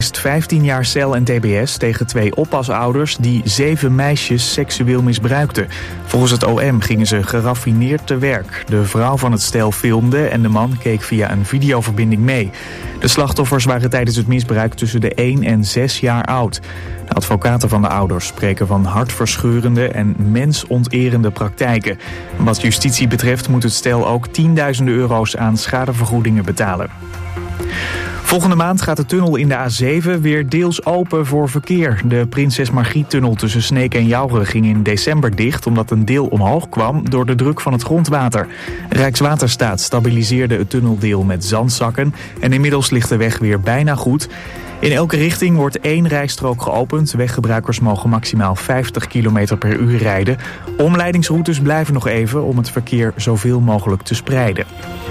eist 15 jaar cel en tbs tegen 2 oppasouders die 7 meisjes seksueel misbruikten. Volgens het OM gingen ze geraffineerd te werk. De vrouw van het stel filmde en de man keek via een videoverbinding mee. De slachtoffers waren tijdens het misbruik tussen de 1 en 6 jaar oud. De advocaten van de ouders spreken van hartverscheurende en mensonterende praktijken. Wat justitie betreft moet het stel ook tienduizenden euro's aan schadevergoedingen betalen. Volgende maand gaat de tunnel in de A7 weer deels open voor verkeer. De Prinses Margriet-tunnel tussen Sneek en Jouren ging in december dicht omdat een deel omhoog kwam door de druk van het grondwater. Rijkswaterstaat stabiliseerde het tunneldeel met zandzakken en inmiddels ligt de weg weer bijna goed. In elke richting wordt 1 rijstrook geopend. Weggebruikers mogen maximaal 50 km per uur rijden. Omleidingsroutes blijven nog even om het verkeer zoveel mogelijk te spreiden.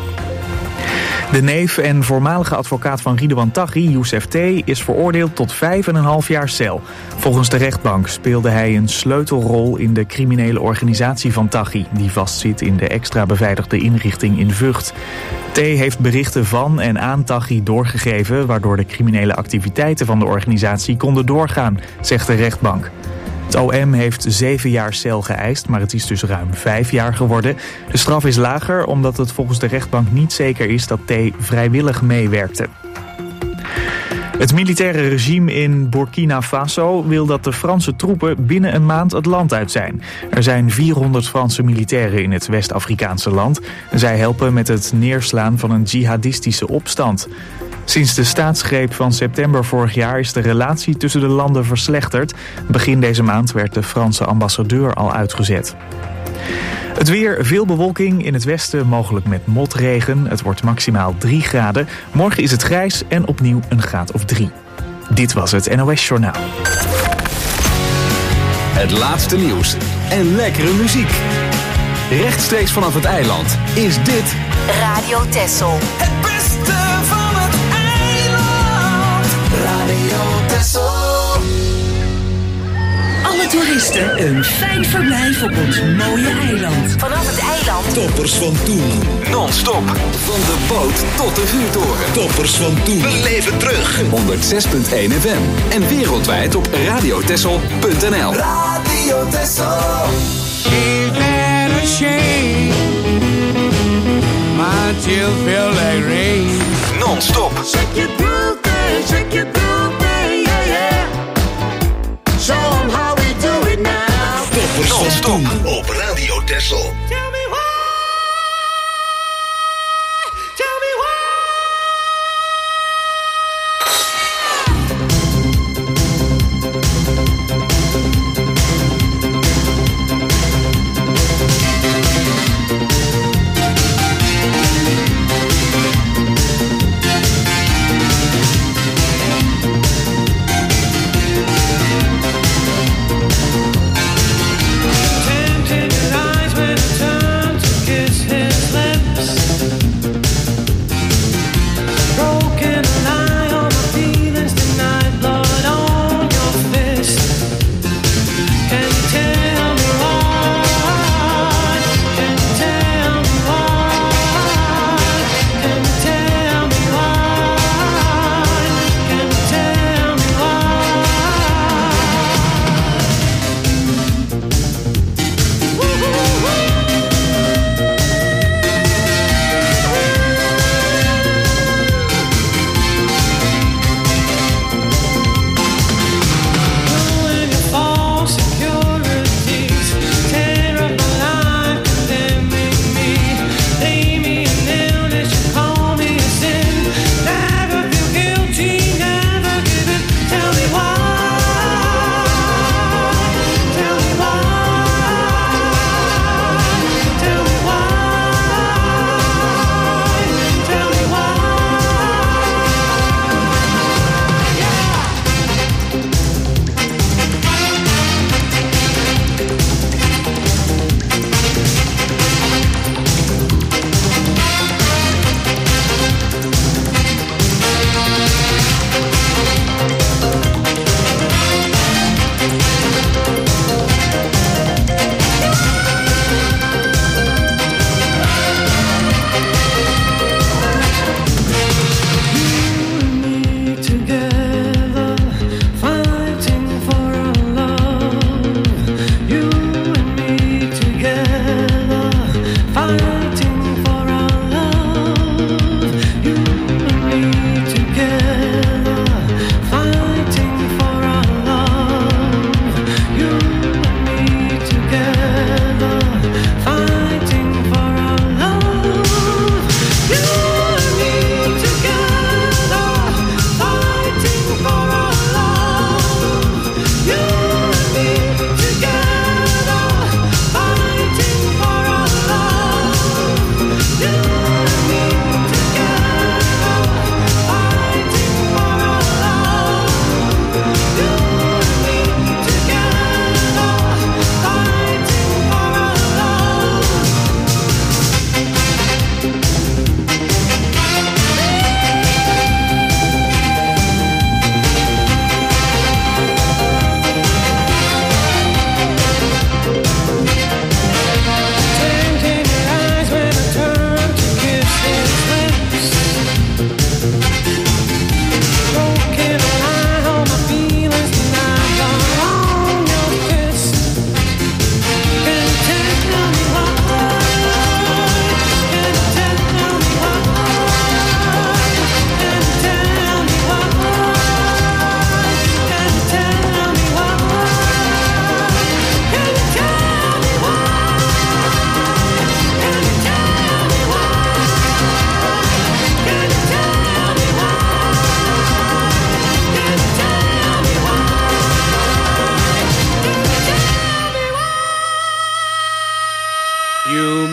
De neef en voormalige advocaat van Ridouan Taghi, Youssef T., is veroordeeld tot 5,5 jaar cel. Volgens de rechtbank speelde hij een sleutelrol in de criminele organisatie van Taghi, die vastzit in de extra beveiligde inrichting in Vught. T. heeft berichten van en aan Taghi doorgegeven, waardoor de criminele activiteiten van de organisatie konden doorgaan, zegt de rechtbank. Het OM heeft 7 jaar cel geëist, maar het is dus ruim 5 jaar geworden. De straf is lager omdat het volgens de rechtbank niet zeker is dat T. vrijwillig meewerkte. Het militaire regime in Burkina Faso wil dat de Franse troepen binnen een maand het land uit zijn. Er zijn 400 Franse militairen in het West-Afrikaanse land. Zij helpen met het neerslaan van een jihadistische opstand. Sinds de staatsgreep van september vorig jaar is de relatie tussen de landen verslechterd. Begin deze maand werd de Franse ambassadeur al uitgezet. Het weer, veel bewolking, in het westen mogelijk met motregen. Het wordt maximaal 3 graden. Morgen is het grijs en opnieuw een graad of 3. Dit was het NOS Journaal. Het laatste nieuws en lekkere muziek. Rechtstreeks vanaf het eiland is dit Radio Texel. Het beste van het eiland. Radio Texel. Alle toeristen een fijn verblijf op ons mooie eiland. Vanaf het eiland. Toppers van toen. non-stop van de boot tot de vuurtoren. Toppers van toen. We leven terug. 106.1 FM en wereldwijd op radiotessel.nl. Radio Texel. Ain't that a shame? My tears feel like rain. Non-stop. Shake your groove, shake your groove, yeah, yeah. Show 'em how we do it now. Toppers van toen op Radio Texel. Tell me why. Tell me why. Tempted lies when I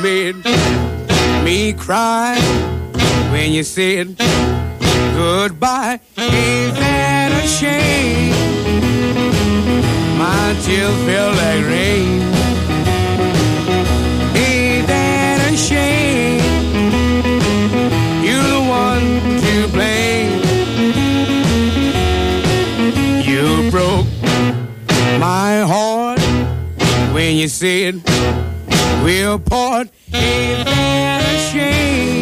made me cry when you said goodbye. Ain't that a shame? My tears feel like rain. Ain't that a shame? You're the one to blame. You broke my heart when you said we'll part. Ain't that a shame?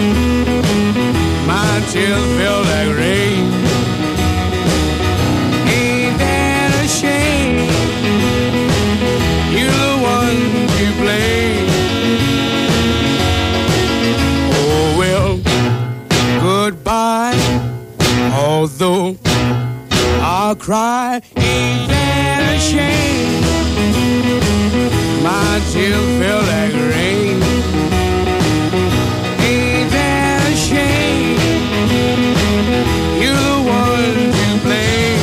My tears feel like rain. Ain't that a shame? You're the one to blame. Oh well, goodbye. Although I'll cry, ain't that a shame? My tears feel like rain. Ain't that a shame? You're the one to blame.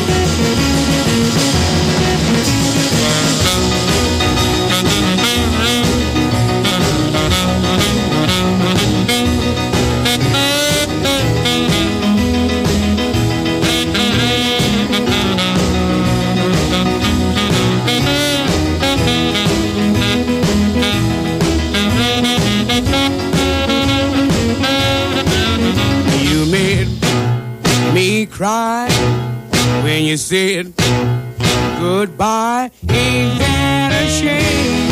Cry when you said goodbye. Ain't that a shame?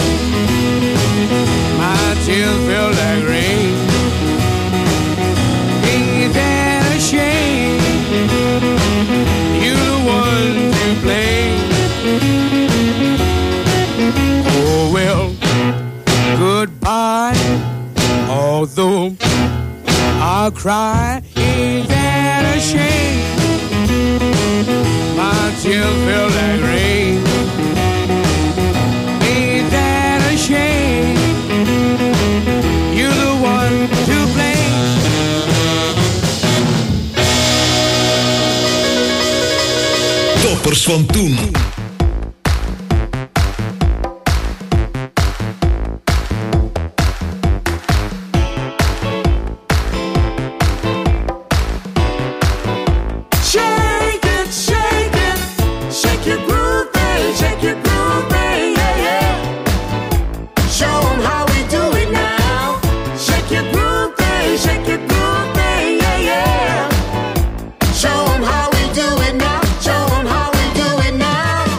My tears feel like rain. Ain't that a shame? You're the one to blame. Oh well, goodbye. Although I'll cry, ain't that a shame? My tears feel like rain. Ain't that a shame? You're the one to blame. Toppers van toen. Show 'em how we do it now. Show 'em how we do it now.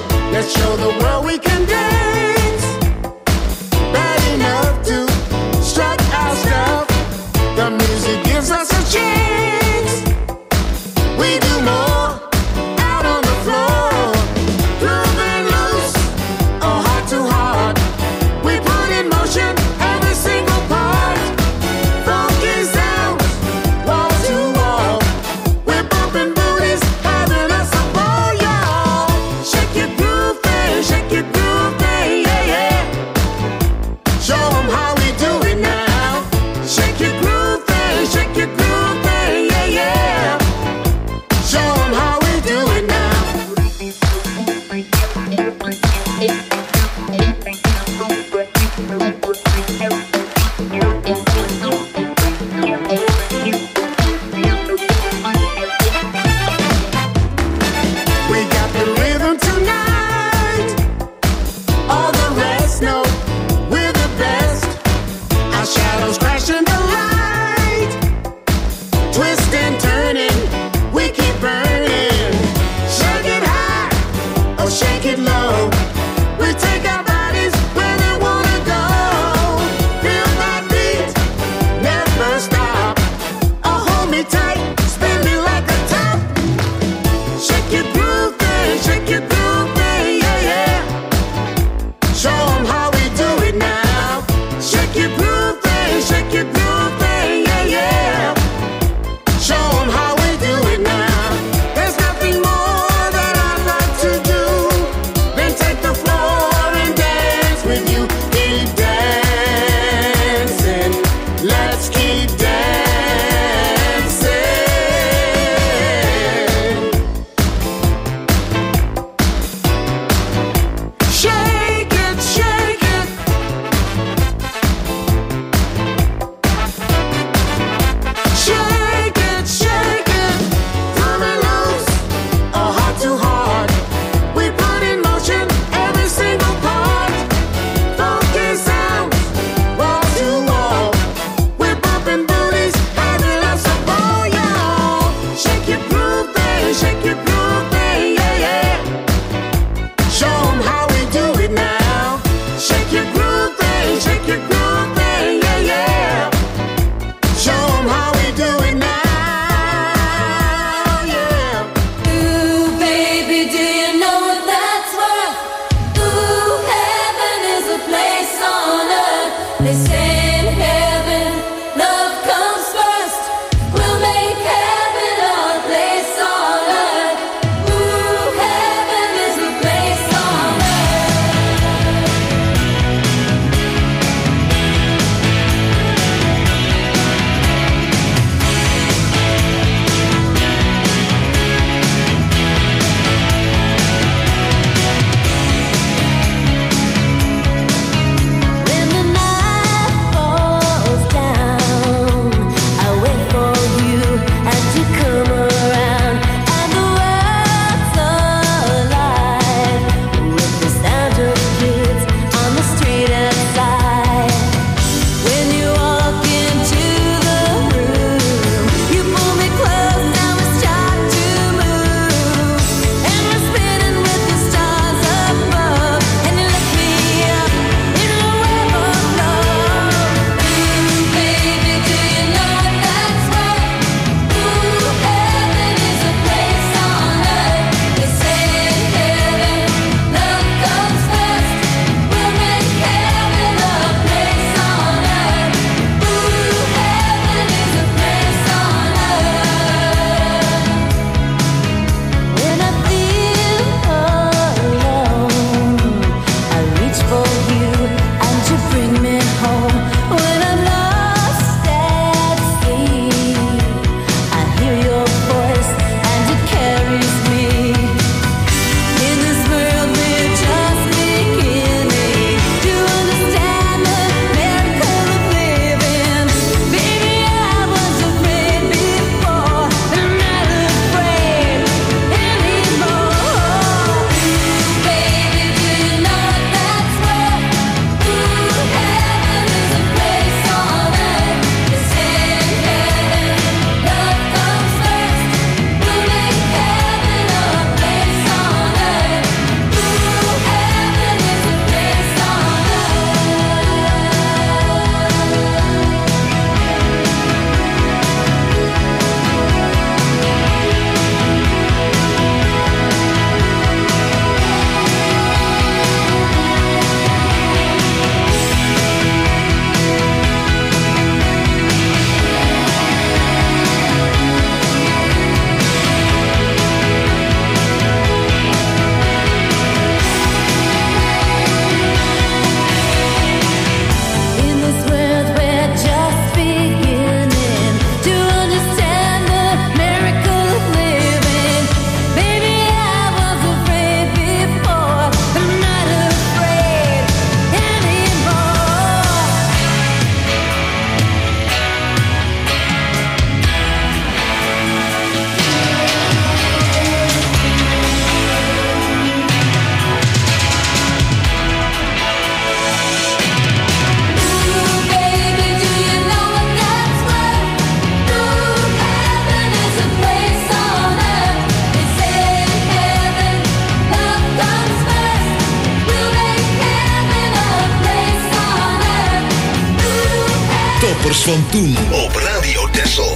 van toen op Radio Texel.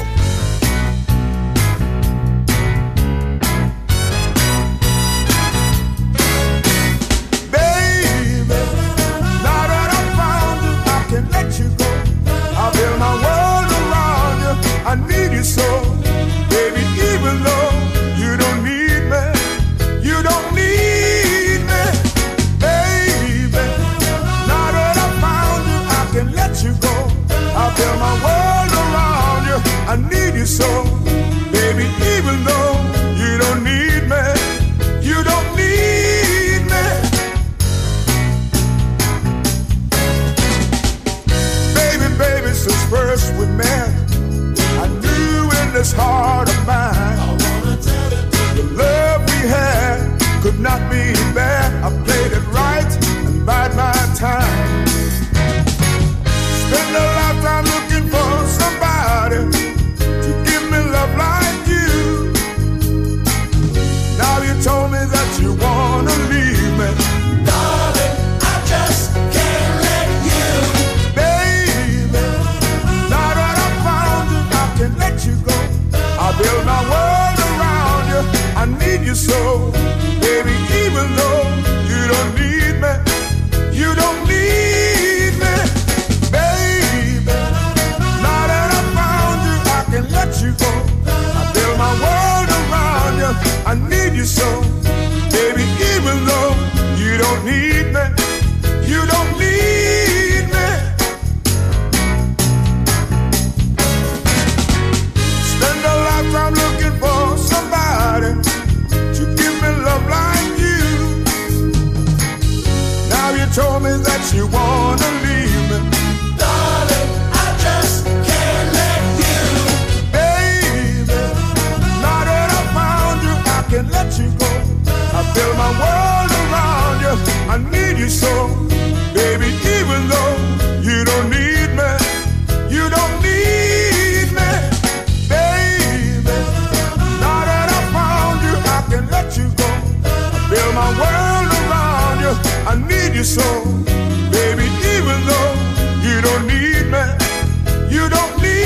So, baby, even though you don't need me, you don't need me. Baby, baby, since first we met, I knew in this heart of mine, I wanna tell it to you, the love we had could not be bad. I played it right and bide my time. Spend a lifetime looking for somebody like you. Now you told me that you wanna leave me, darling, I just can't let you. Baby, now that I found you, I can't let you go. I build my world around you, I need you so. Baby, even though you don't need me, you don't need me. Baby, now that I found you, I can let you go. My world around you, I need you so. Baby, even though you don't need me, you don't need me. Spend a lifetime looking for somebody to give me love like you. Now you told me that you wanna leave me, darling, I just can't let you. Can't let you go. I build my world around you, I need you so. Baby, even though you don't need me, you don't need me. Baby, now that I found you, I can let you go. I build my world around you, I need you so. Baby, even though you don't need me, you don't need me.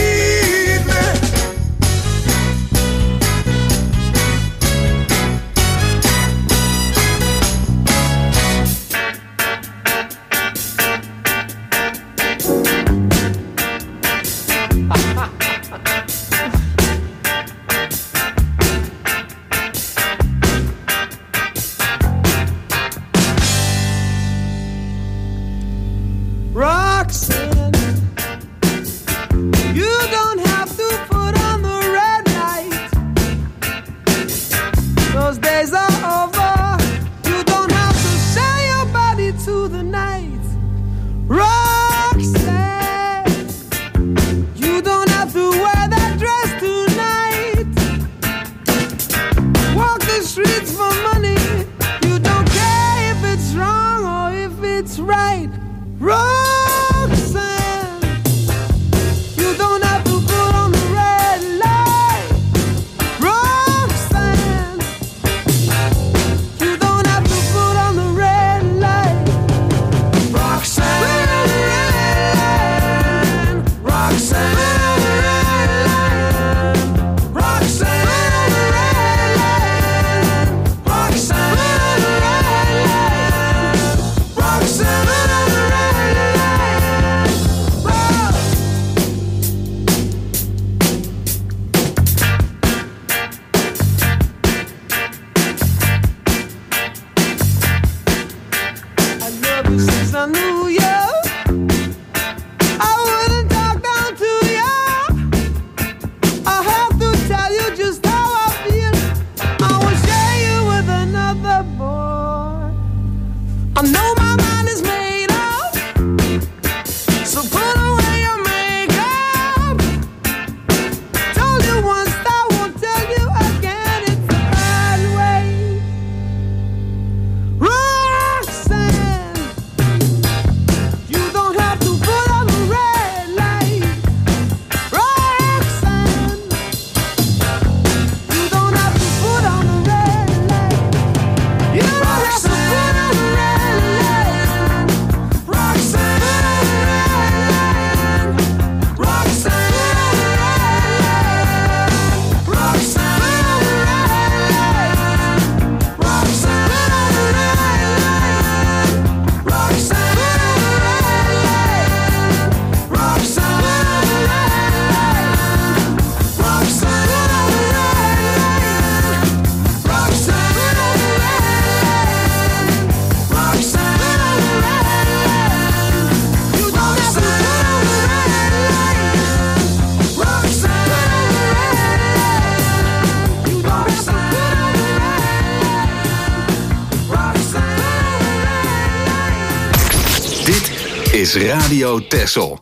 is Radio Texel.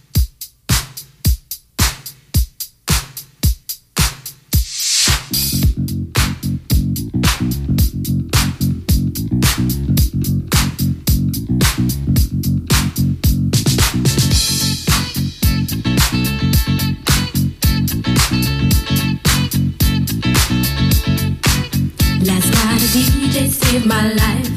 Saved my life.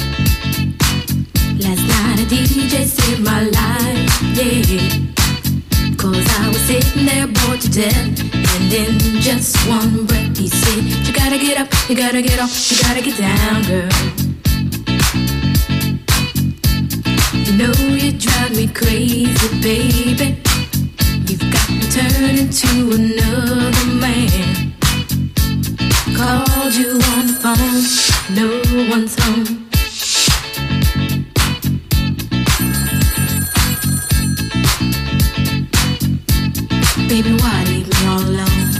Last night a DJ saved my life, yeah. 'Cause I was sitting there bored to death, and in just one breath he said, you gotta get up, you gotta get off, you gotta get down, girl. You know you drive me crazy, baby. You've got to turn into another man. Called you on the phone, no one's home. Baby, why leave me all alone?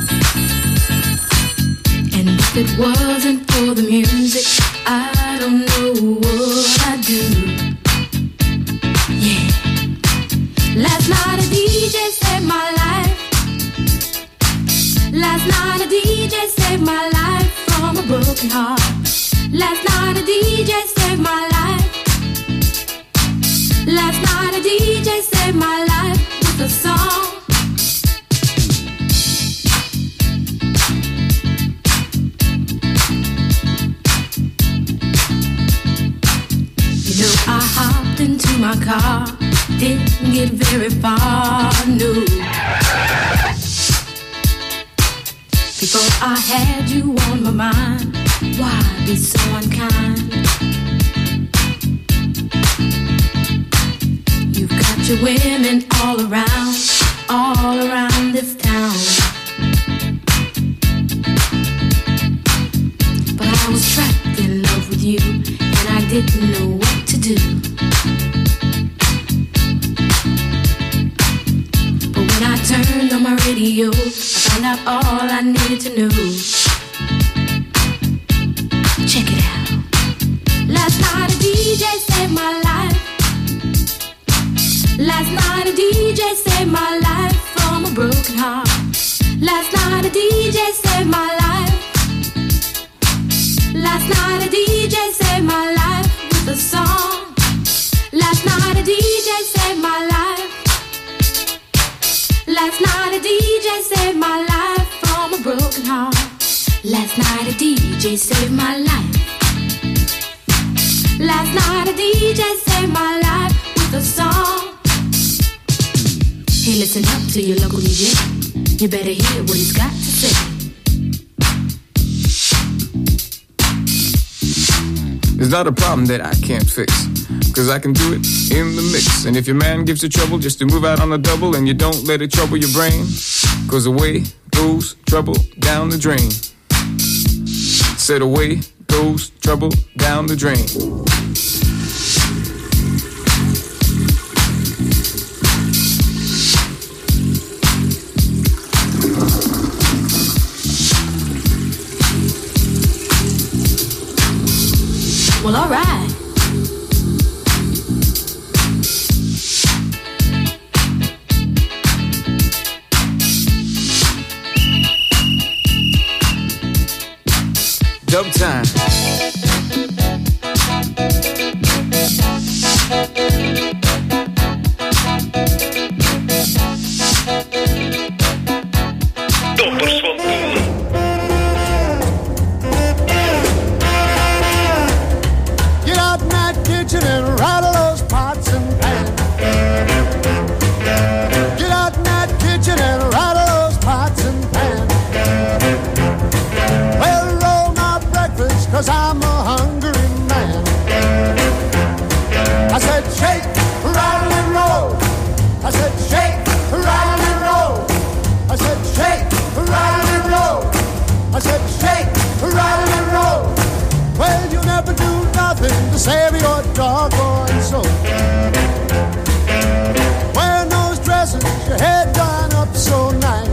And if it wasn't for the music, I don't know what I'd do. Yeah. Last night a DJ saved my life. Last night a DJ saved my life from a broken heart. Last night a DJ saved my life. Last night a DJ saved my life with a song. You know I hopped into my car, didn't get very far, no. Before I had you on my mind, why be so unkind? You've got your women all around this town. But I was trapped in love with you, and I didn't know what to do. But when I turned on my radio, I found out all I needed to know. Check it out. Last night a DJ saved my life. Last night a DJ saved my life from a broken heart. Last night a DJ saved my life. Last night a DJ saved my life with a song. Last night a DJ saved my life. Last night a DJ saved my life from a broken heart. Last night a DJ saved my life. Last night a DJ saved my life with a song. Hey, listen up to your local DJ. You better hear what he's got to say. There's not a problem that I can't fix, 'cause I can do it in the mix. And if your man gives you trouble just to move out on the double, and you don't let it trouble your brain, 'cause away goes trouble down the drain. Said away goes trouble down the drain. Well, all right. Dub time. Toppers van Toen. Get out in that kitchen and rattle those pots and pans. Get out in that kitchen and rattle those pots and pans. Well, roll my breakfast, 'cause I'm a hungry man. I said shake, rattle and roll. I said shake, rattle and roll. I said shake, rattle and roll. I said shake, rattle and roll. Well, you never do nothing to save your doggone soul. Wearing those dresses, your head done up so nice.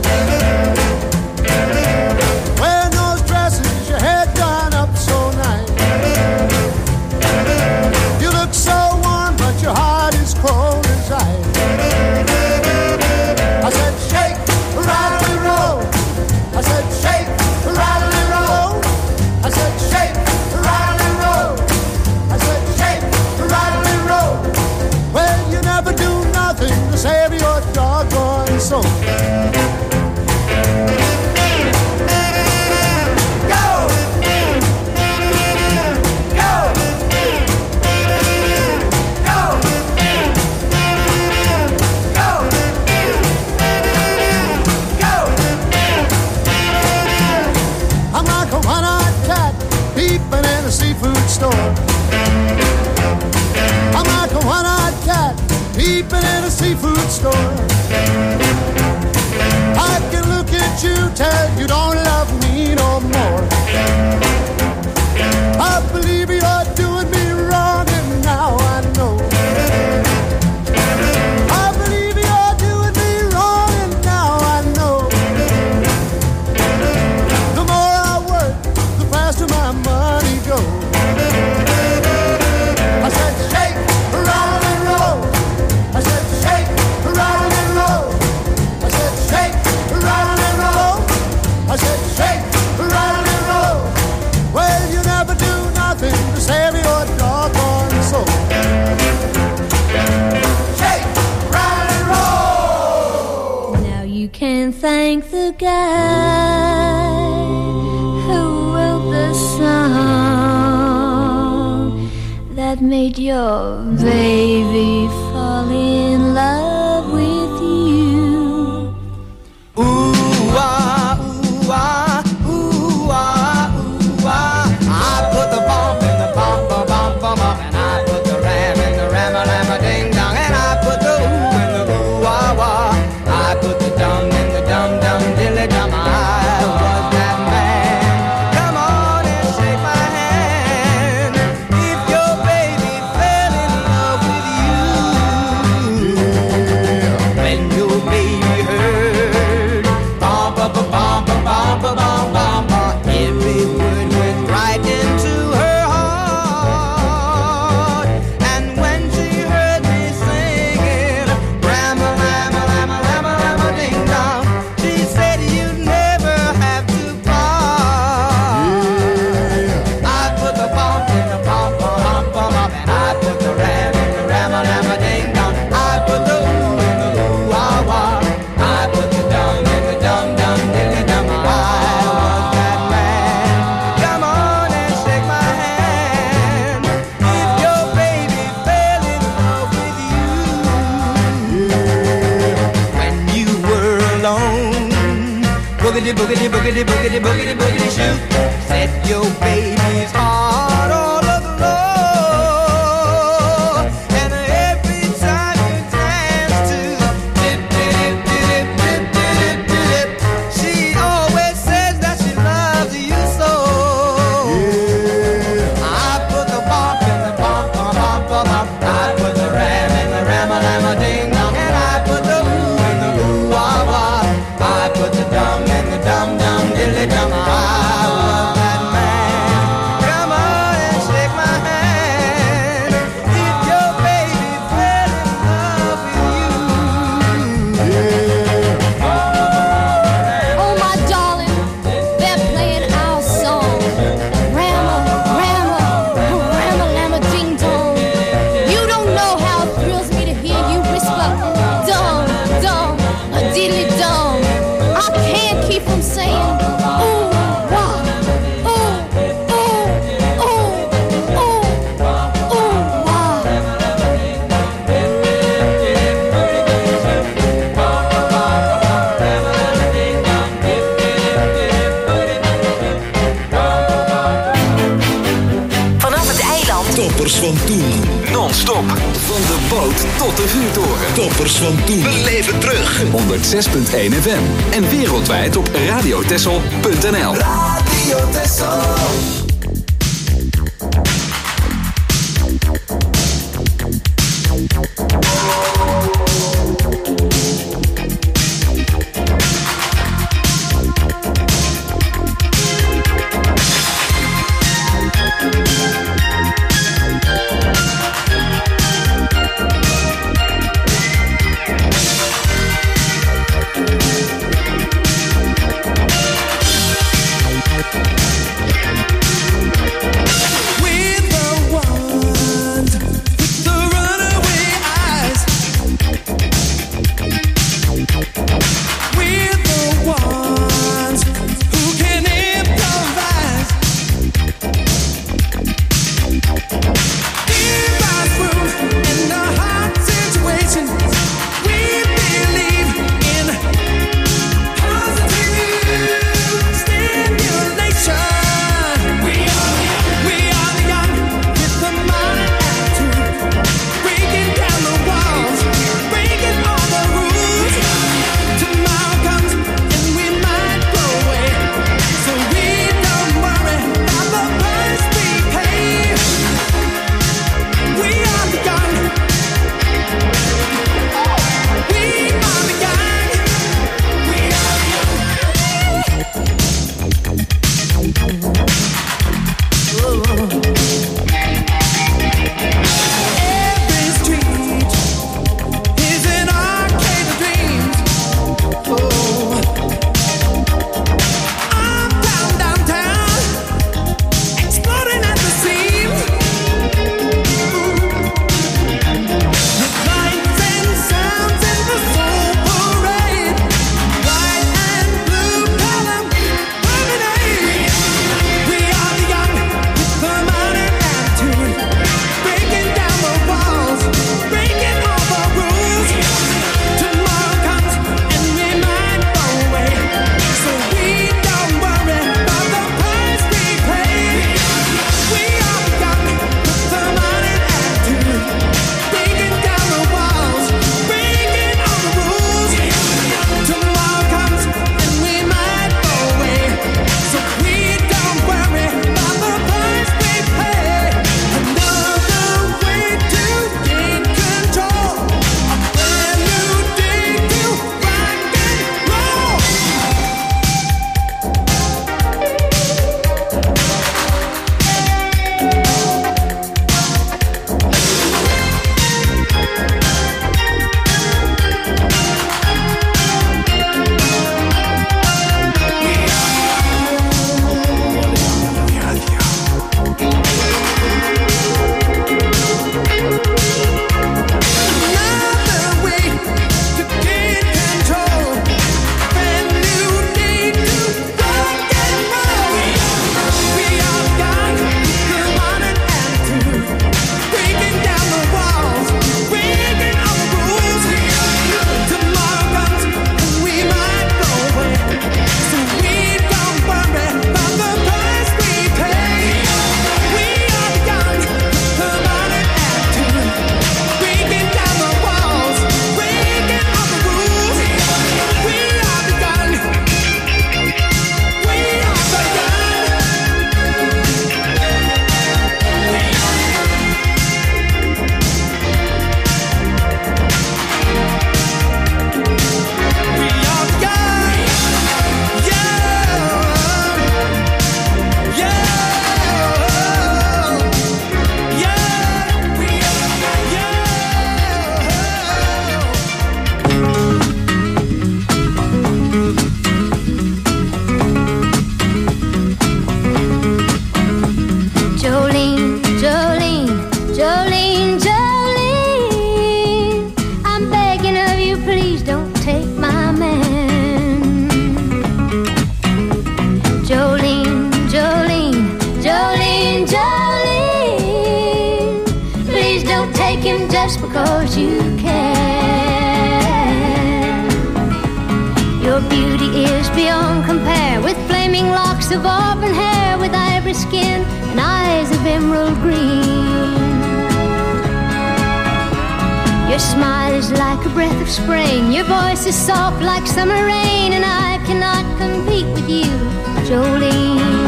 Wearing those dresses, your head done up so nice. You look so warm, but your heart is cold. peeping in a seafood store. I can look at you, tell you don't love me no more. I believe you're doing me wrong, and now I know. I believe you're doing me wrong, and now I know. The more I work, the faster my money goes. I said shake, roll and roll. I said shake, roll and roll. I said shake, roll and roll. I said shake, roll and roll. Well, you never do nothing to save your doggone soul. Shake, roll and roll. Now you can thank the guy who wrote the song that made your baby fall in love with you. Ooh, ah, ooh, ah, ooh, ah, ooh, ah. I put the bomb in the bomb, bomb, bomb, bomb, bomb, and I put the ram in the ram, a ding dong, and I put the ooh in the ooh, wah, wah. I put the dum in the dum, dum, dilly dum. I was that man. Come on and shake my hand. If your baby fell in love with you, when your baby heard bum, bum, bum, bum, bum, bum, bum, bum, bum, every word went right into her heart. And when she heard me singing Rama, Rama, Rama, Rama, Rama, ding dong, she said you'd never have to part. I put the bump in the bump, bump, bump, bump, and I put the ram in the Rama, Rama, ding dong. I put the ooh in the ooh, wah, wah. I put the dum in the dum, dum, dilly dum. I was that man. Come on and shake my hand. If your baby fell in love with you, when you were alone, boogity, boogity, boogity, boogity, boogity, boogity, shoot. Set your baby's heart all aglow. And every time you dance to dip, dip, dip, dip, dip, dip, she always says that she loves you so. I put the bump in the bump, bump, bump, bump, bump. I put the ram in the ram-a, ding dong, and I put the ooh in the ooh, wah, wah. I put the dum in the dum, dum, dilly dum. I was that man. Come on and shake my hand. If your baby fell in love with you. Oh, my darling, they're playing our song. Rama, Rama, Rama, Lama, ding dong. You don't know how it thrills me to hear you whisper, dum, dum, a diddly dum. I can't keep from saying, ooh, wah, ooh, ooh, ooh, ooh, ooh, wah. Vanaf het eiland. Toppers van toen. Non-stop. Van de boot tot de vuurtoren. Toppers van toen. Beleef het terug. 106.1 FM. En wereldwijd op radiotessel.nl. Radio Tessel. him just because you can. Your beauty is beyond compare, with flaming locks of auburn hair, with ivory skin and eyes of emerald green. Your smile is like a breath of spring, your voice is soft like summer rain, and I cannot compete with you, Jolene.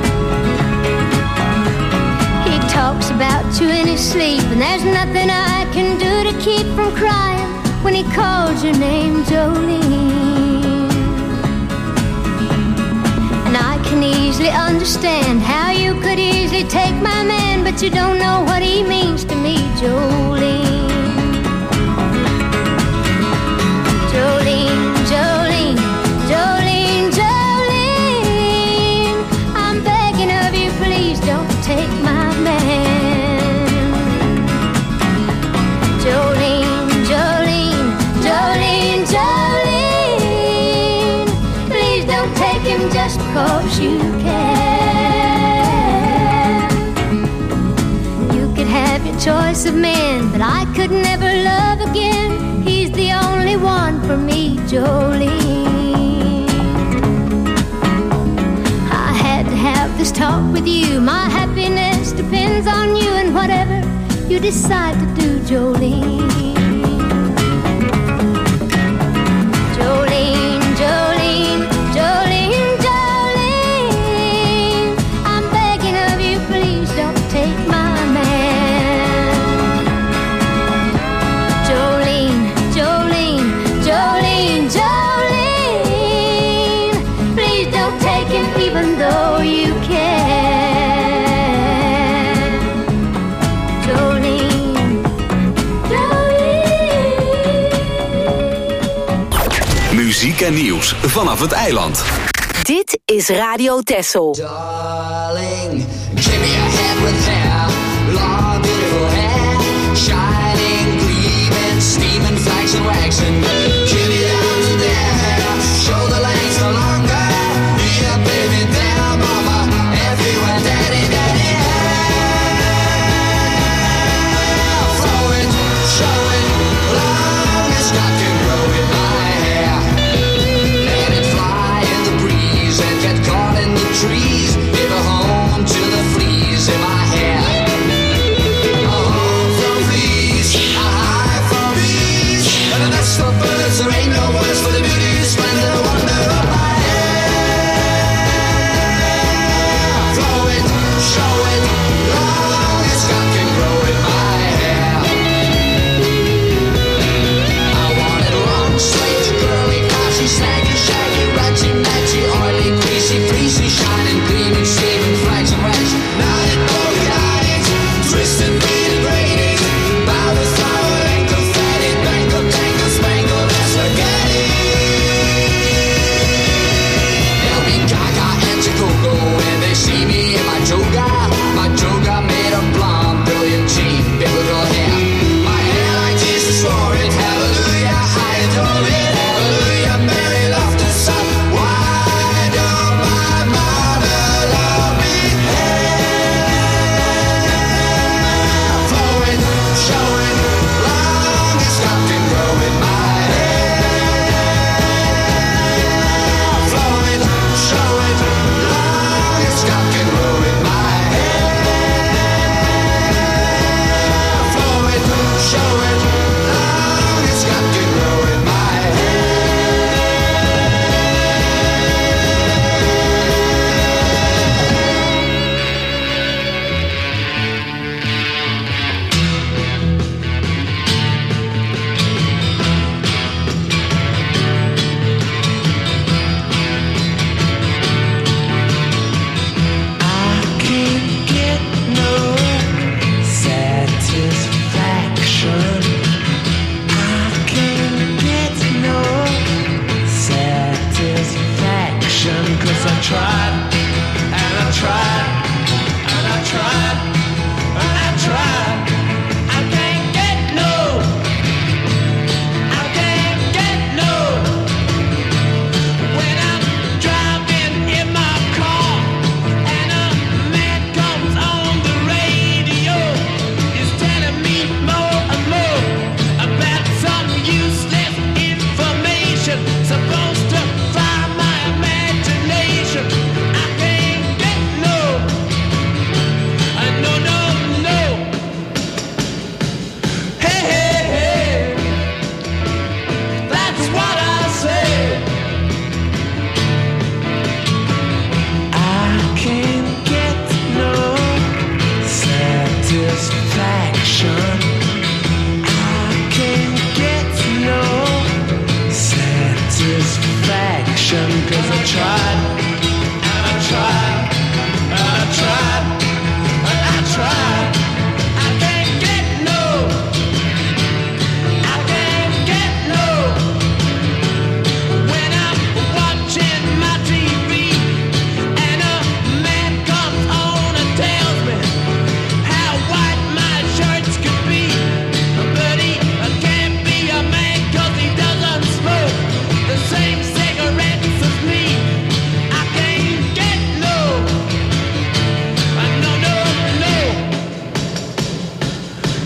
He talks about you in his sleep, and there's nothing I can do to keep from crying when he calls your name, Jolene. And I can easily understand how you could easily take my man, but you don't know what he means to me, Jolene. Jolene, Jolene, Jolene, Jolene, I'm begging of you, please don't take my man. Jolene, Jolene, Jolene, Jolene, please don't take him just because you can. You could have your choice of men, but I could never love again. He's the only one for me, Jolene. I had to have this talk with you. My happiness depends on you, and whatever you decide to do, Jolene. Jolene, Jolene, Jolene, Jolene, I'm begging of you, please don't take my man. Jolene, Jolene, Jolene, Jolene, please don't take him even though you can. Jolene, Jolene. Muziek en nieuws vanaf het eiland. Dit is Radio Texel. Darling, give me a hand with hair, long beautiful hair, shining, gleaming, steaming, flags and wax, and give me down to there, shoulder length no longer, yeah baby, there mama, everywhere, daddy, daddy, hair, throw it, show it, long as God can grow in my hair, let it fly in the breeze and get caught in the trees, give a home to the fleas in my hair. A home from fleas, a hive from bees, and a nest of birds around.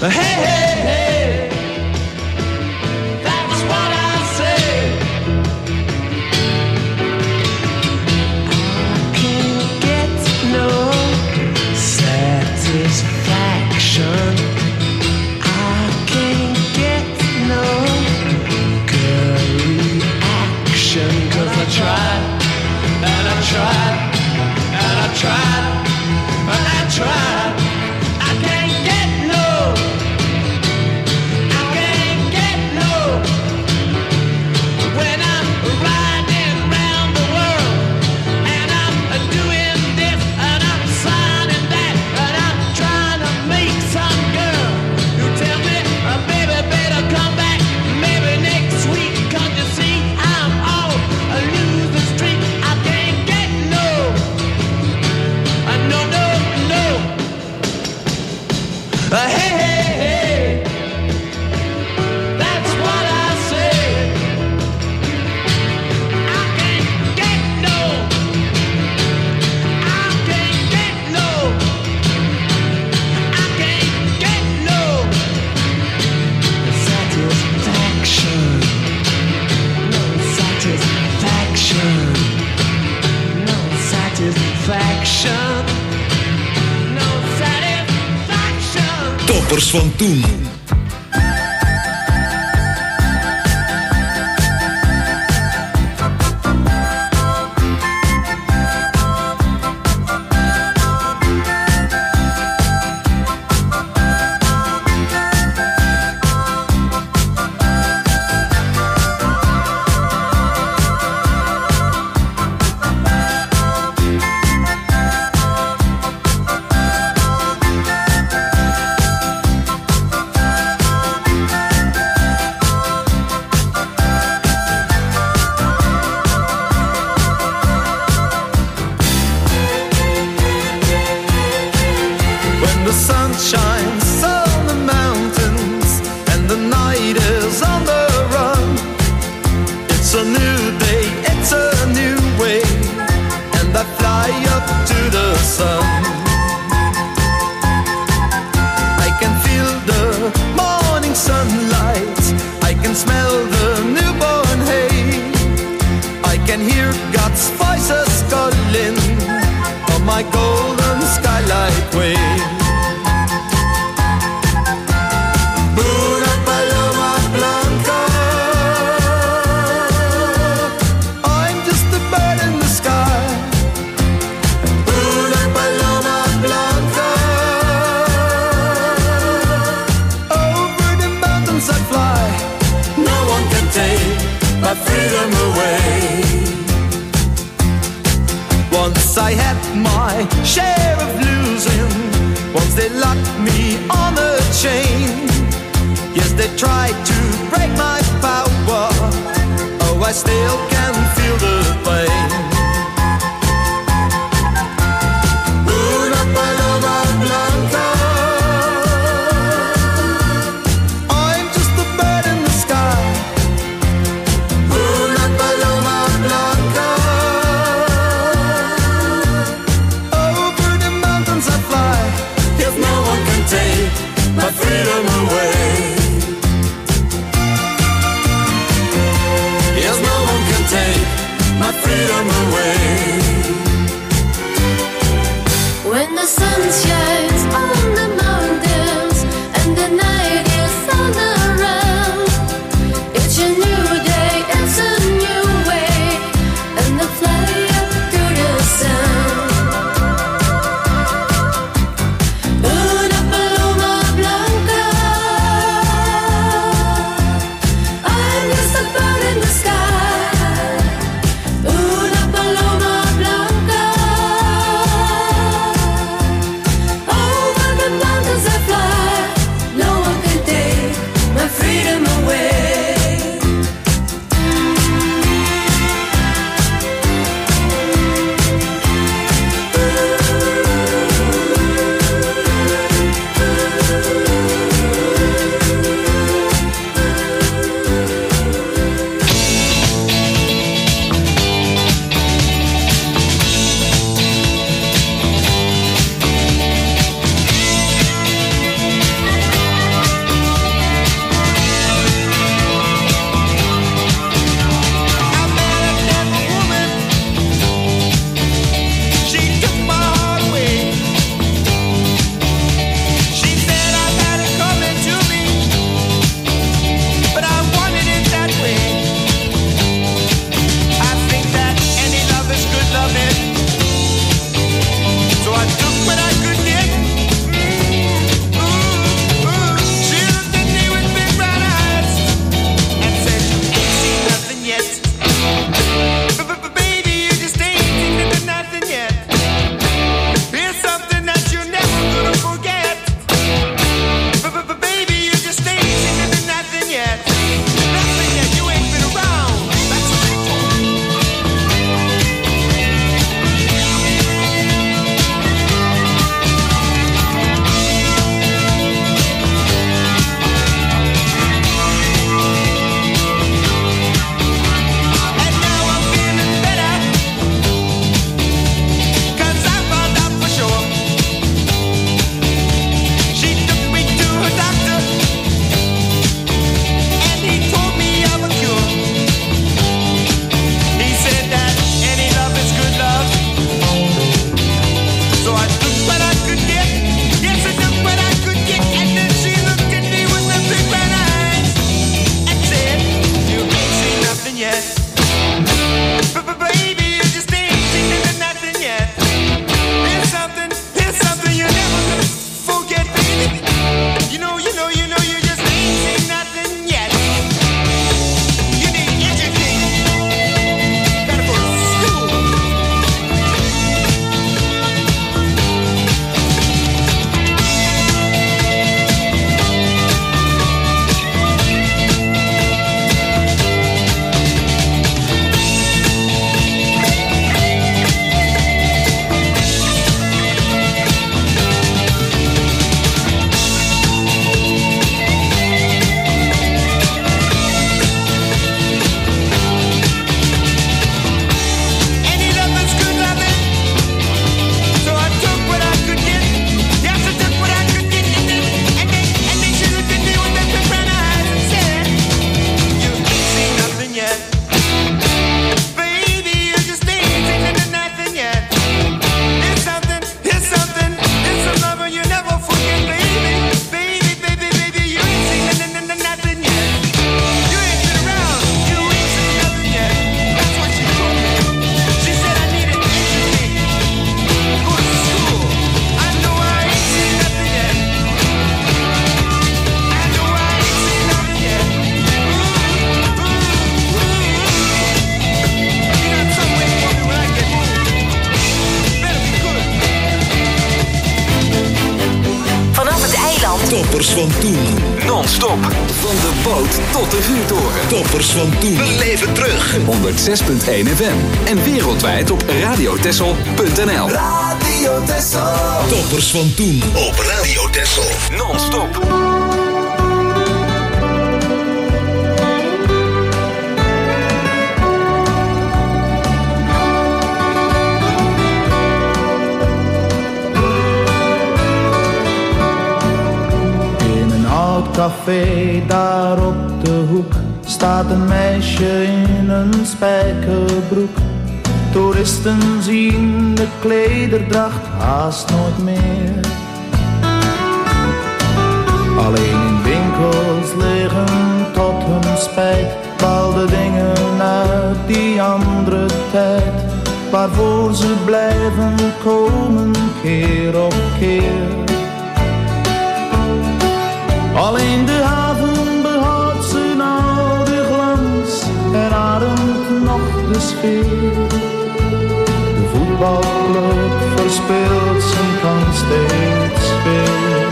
Hey, hey, hey, that's what I say. I can't get no satisfaction. I can't get no good reaction. 'Cause I tried, and I tried, and I tried, and I tried. I can't get no, I can't get no. When I'm riding round the world, and I'm doing this, and I'm signing that, and I'm trying to make some girl who tell me, baby, better come back, maybe next week. 'Cause you see, I'm on a losing streak. I can't get no, no, no, no. Hey, hey, hey, that's what I say. I can't get no, I can't get no, I can't get no satisfaction, no satisfaction, no satisfaction, no satisfaction. Toppers van toen. When the sun shines on the mountains and the night is on the run, it's a new day, it's a new way, and I fly up to the sun. I can feel the morning sunlight, I can smell the newborn hay, I can hear God's voices calling on my golden skylight way. Una paloma blanca, I'm just a bird in the sky. Una paloma blanca, over the mountains I fly. No one can take my freedom away. Once I had my share of losing, once they locked me on a chain. Yes, they tried to break my power, oh, I still can feel the pain. Una paloma blanca, I'm just a bird in the sky. Una paloma blanca, over the mountains I fly. Yes, no one can take my freedom away. Yes, no one can take my freedom away. When the sun shines on the mountains and the night is on around, it's a new day, it's a new way, and I fly up through the sun. Una paloma blanca, I'm just a bird in the sky. Una paloma blanca, Toppers van toen. Non-stop. Van de boot tot de vuurtoren. Toppers van toen. Beleef het terug. 106.1 FM. En wereldwijd op radiotessel.nl. Radio Tessel. Toppers van toen. Op Radio Tessel. Non-stop. Café daar op de hoek staat een meisje in een spijkerbroek. Toeristen zien de klederdracht haast nooit meer. Alleen in winkels liggen tot hun spijt bepaalde dingen uit die andere tijd, waarvoor ze blijven komen keer op keer. Alleen de haven behoudt zijn oude glans en ademt nog de sfeer. De voetbalclub verspeelt zijn kans steeds weer.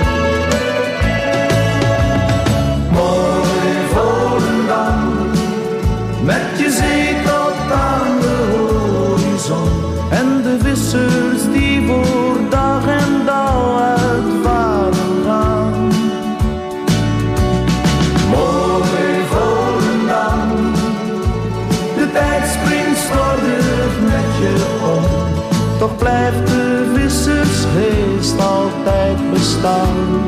Mooi Volendam, met je zee tot aan de horizon en de vissers die voor dag en dauw uitvaren gaan. Toch blijft de vissersgeest altijd bestaan.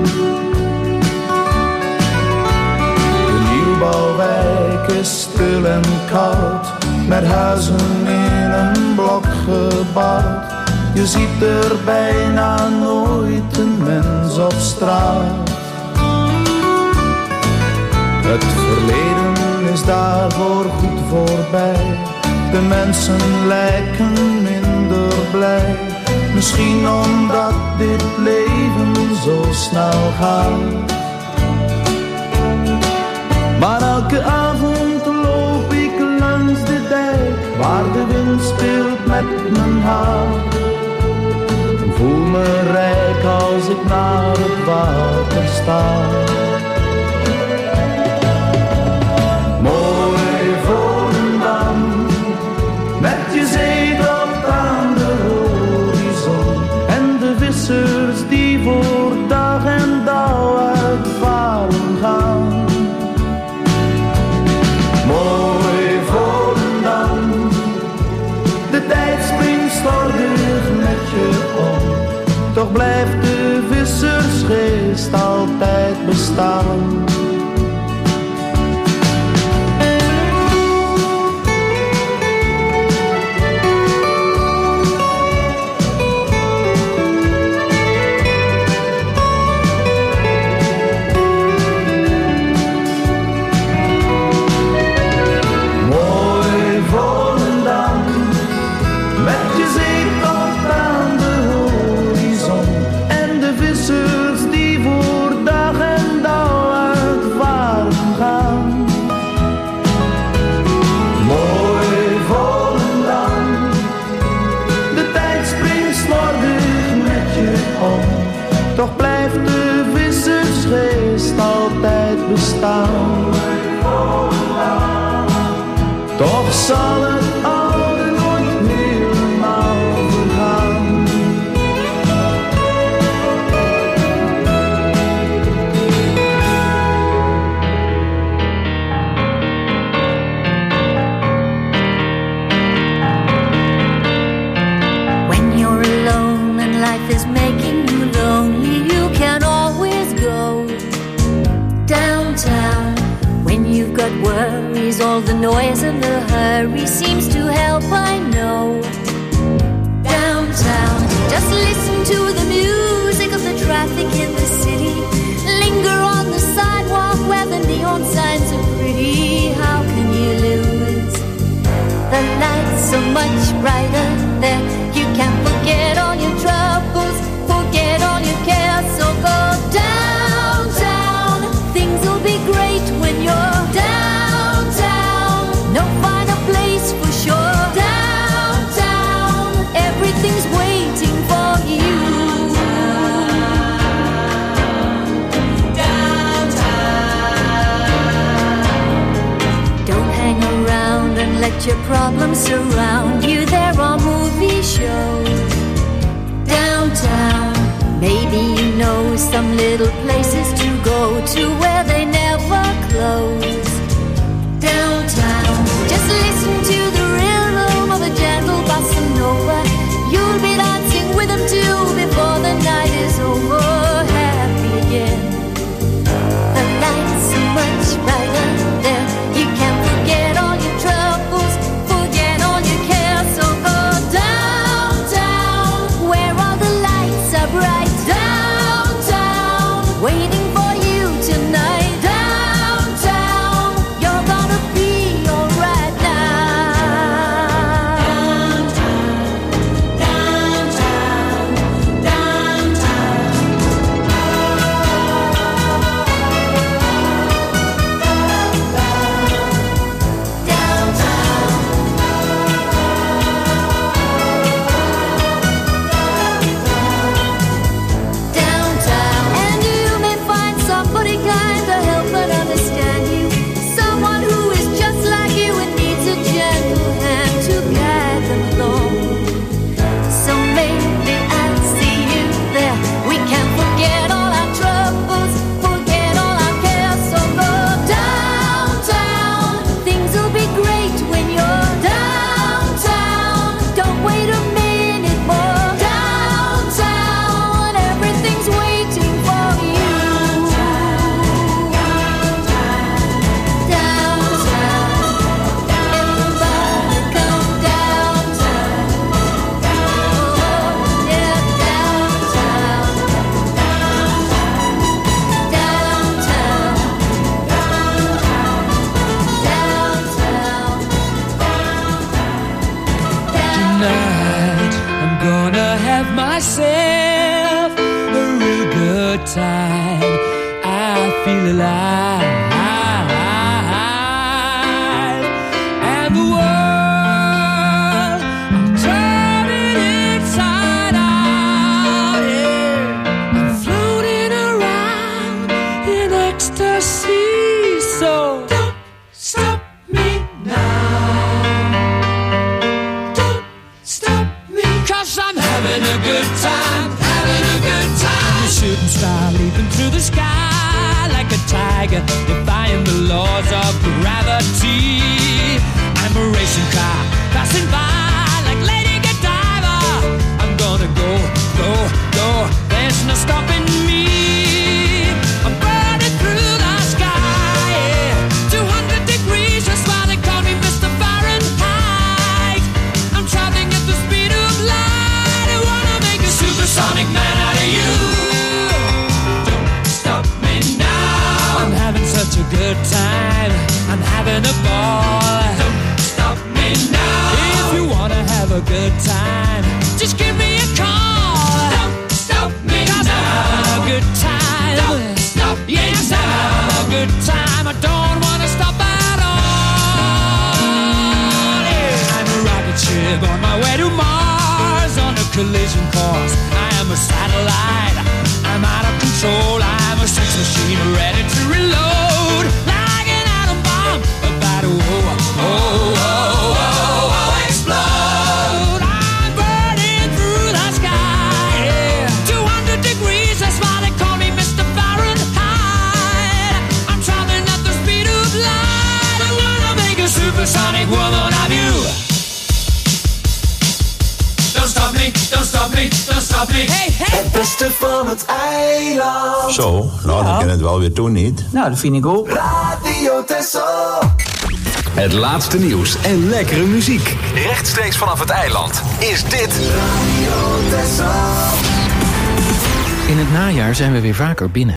De nieuwbouwwijk is stil en koud, met huizen in een blok gebouwd. Je ziet er bijna nooit een mens op straat. Het verleden is daarvoor goed voorbij. De mensen lijken minder blij. Misschien omdat dit leven zo snel gaat. Maar elke avond loop ik langs de dijk, waar de wind speelt met mijn haar. Ik voel me rijk als ik naar het water sta. Mooi Volendam, met je zee tot aan de horizon en de vissers die voor dag en dauw uitvaren gaan. Mooi Volendam, de tijd springt slordig met je om, toch blijft de vissersgeest altijd bestaan. Toch blijft de vissersgeest altijd bestaan. Toch zal het oude nooit helemaal vergaan. When you're alone and life is making you lonely, you can always go downtown. When you've got worries, all the noise and the hurry seems to help, I know. Downtown, just listen to the music of the traffic in the city. Linger on the sidewalk where the neon signs are pretty. How can you lose? The lights so much brighter there. You can forget all your troubles, forget all your cares. So go downtown, things will be great when you're downtown. No finer place for sure. Downtown, everything's waiting for you. let your problems surround you. There are movie shows downtown. Maybe you know some little places to go to where they never close. Downtown, just listen to the rhythm of a gentle bossa nova. You'll be dancing with them too before the night is over. Happy again. The lights are much brighter there. You can forget all your troubles, forget all your cares. So go downtown, where all the lights are bright. Downtown, waiting for you tonight. Downtown, you're gonna be alright now. Downtown, downtown, downtown, and you may find somebody kind to help and understand you. Someone who is just like you and needs a gentle hand to guide them along. So maybe I'll see you there. We can forget all our troubles, forget all our cares. So go downtown, things will be great when you're downtown. Don't wait a minute more. Downtown, everything's waiting for you. Downtown, everybody come downtown. Oh, yeah, downtown, Tonight, I'm gonna have myself a real good time. I feel alive. And the world, I'm turning inside out. Yeah. I'm floating around in ecstasy. So don't stop me now. Don't stop me, 'cause I'm having a good time, having a good time. The shooting star leaping through the sky like a tiger, defying the laws of gravity. I'm a racing car passing by like Lady Godiva. I'm gonna go, go, go. There's no stopping me. I'm burning through the sky, yeah. 200 degrees, that's why they call me Mr. Fahrenheit. I'm traveling at the speed of light. I wanna make a supersonic man out of you. Don't stop me now. I'm having such a good time. I'm having a ball. Don't stop me now. If you wanna have a good time, just give me a call. Don't stop me 'cause now. I'm having a good time. Don't stop me yes, now. I'm having a good time. I don't wanna stop at all. Yeah. I'm a rocket ship on my way to Mars on a collision course. I am a satellite. I'm out of control. I'm a sex machine ready to reload. Like an atom bomb about to explode. I'm burning through the sky. Yeah. 200 degrees, that's why they call me Mr. Fahrenheit. I'm traveling at the speed of light. I wanna make a supersonic woman of you. Don't stop me, don't stop me, don't stop me. Hey, hey. Het beste van het eiland. Zo, nou dan kan het wel weer doen, niet? Nou, dat vind ik ook. Radio Texel. Het laatste nieuws en lekkere muziek. Rechtstreeks vanaf het eiland. Is dit Radio Texel. In het najaar zijn we weer vaker binnen.